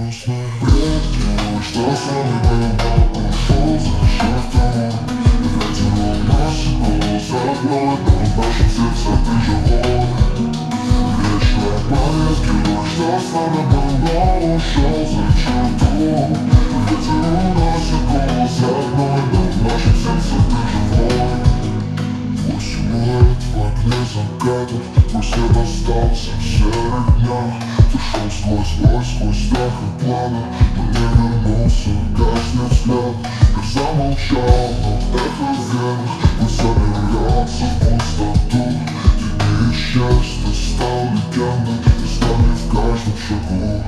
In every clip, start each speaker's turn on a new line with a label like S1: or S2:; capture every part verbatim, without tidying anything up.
S1: грустно. Бред, что с нами было, ушел за чертом. Ветер уносит голос одной, но в нашем сердце ты живой. Вечная память, герой, что с нами было, ушел за черту. Ветер уносит голос одной, но в нашем сердце ты живой. Твой силуэт в огне закатов, твой след остался в серых днях. Ты шел сквозь бой, сквозь страх и пламя, но не вернулся, гаснет взгляд. Ты замолчал, но эхо в венах высоко льется в пустоту. Ты не исчез, ты стал легендой, ты с нами в каждом шагу.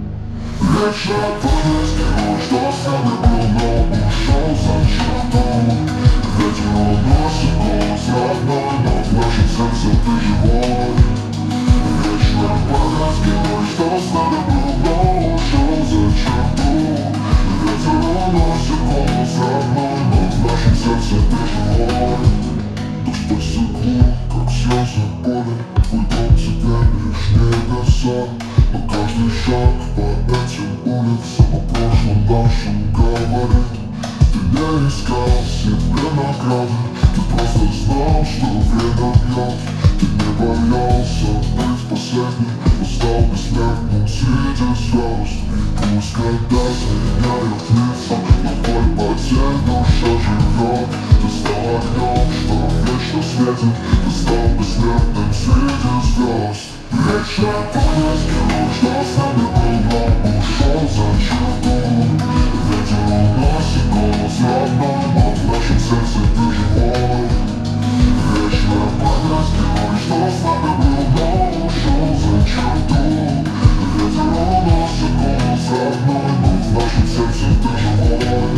S1: Вечная память, герой, что с нами был, но ушел за черту. Ветер уносит голос родной, но в нашем сердце ты живой. Вечная память, герой, что с нами был, но ушел за черту. Ветер уносит голос родной, но в нашем сердце ты живой. Дождь по стеклу, как слезы боли, твой дом теперь лишь небеса. Но каждый шаг по этим улицам о прошлом нашем говорит. Ты не искал себе награды, ты просто знал, что время бьет. Ты не боялся быть последним, но стал бессмертным среди звезд. Пусть когда заменяют лица, но твой потерь душа живет. Ты стал огнем, что вечно светит, ты стал бессмертным среди звезд. Вечная память, герой, что с нами был, но ушел за черту. Ветер уносит голос родной, но в нашем сердце ты живой. Вечная память, герой, что с нами был, но ушел за черту. Ветер уносит голос родной, но в нашем сердце ты живой.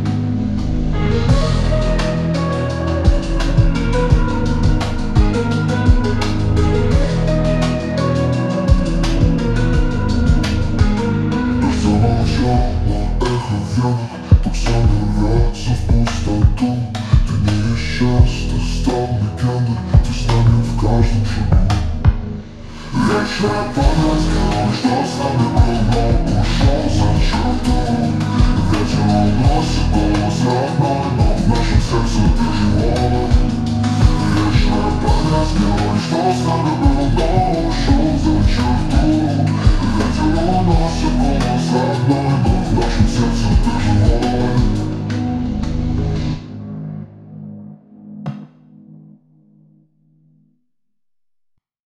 S1: Тут все рвется в пустоту. Ты не исчез, ты стал легендой, ты с нами в каждом шагу. Вечная память, герой, что с нами был, но ушел за черту. Ветер уносит голос родной, но в нашем сердце ты живой. Вечная память, герой, что с нами был, но ушел